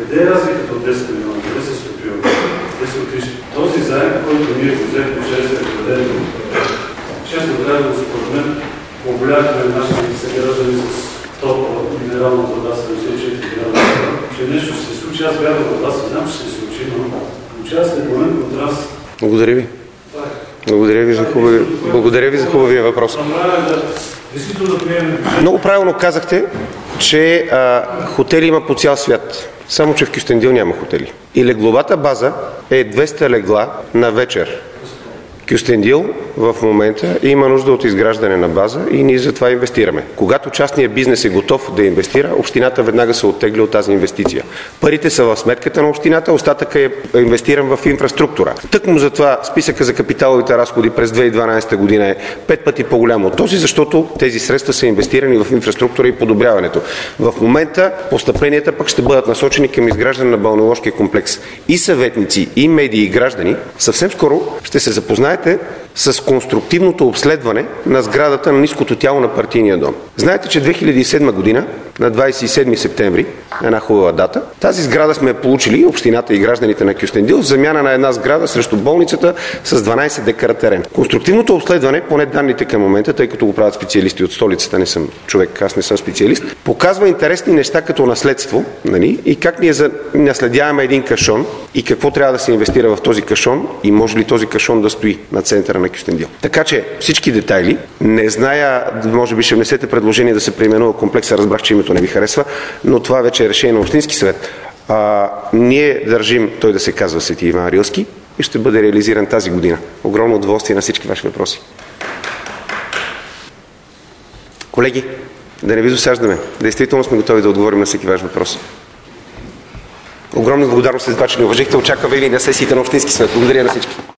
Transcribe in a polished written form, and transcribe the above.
Къде е разликата от 10 милиона? Къде се стопил? Къде се отишли? Този заем, който ние го взехме чрез референдум, честно казано, според мен, поболяхме нашите съграждани с топла минерална вода 74 градуса, че нещо ще се случи. Аз вярвам в вас и знам, че ще се случи, но получава след момент контраст. Благодаря ви. Благодаря ви за хубавия въпрос. Много правилно казахте, че хотели има по цял свят. Само че в Кюстендил няма хотели. И легловата база е 200 легла на вечер. Кюстендил в момента има нужда от изграждане на база и ние за това инвестираме. Когато частният бизнес е готов да инвестира, общината веднага се оттегля от тази инвестиция. Парите са в сметката на общината, остатък е инвестиран в инфраструктура. Тъкмо затова списъка за капиталовите разходи през 2012 година е 5 пъти по-голям от този, защото тези средства са инвестирани в инфраструктура и подобряването. В момента постъпленията пък ще бъдат насочени към изграждане на балнеоложкия комплекс. И съветници, и медии, и граждани съвсем скоро ще се запознаете с конструктивното обследване на сградата на ниското тяло на партийния дом. Знаете, че 2007 година, на 27 септември, една хубава дата, тази сграда сме получили, общината и гражданите на Кюстендил, в замяна на една сграда срещу болницата с 12 декара терен. Конструктивното обследване, поне данните към момента, тъй като го правят специалисти от столицата, не съм човек, аз не съм специалист, показва интересни неща като наследство, нали? И как ние наследяваме един кашон и какво трябва да се инвестира в този кашон и може ли този кашон да стои на центъра на Кюстендил. Така че всички детайли, не зная, може би ще внесете предложение да се преименува комплекса, разбрах, че името не ви харесва, но това вече е решение на Общински съвет. Ние държим той да се казва Свети Иван Рилски и ще бъде реализиран тази година. Огромно удоволствие на всички ваши въпроси. Колеги, да не ви досаждаме. Действително сме готови да отговорим на всеки ваш въпрос. Огромна благодарност за това, че ни уважихте. Очакваме ви на сесиите на Общински съвет. Благодаря на всички.